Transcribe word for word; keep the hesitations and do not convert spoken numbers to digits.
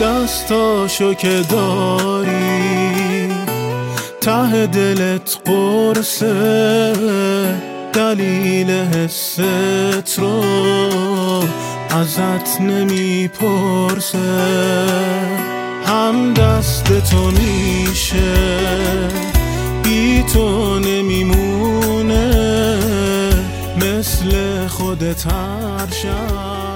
دستاشو که داری ته دلت قرصه، دلیل حست رو ازت نمیپرسه. هم دست تو میشه بی تو نمیمونه، مثل خودت هر شب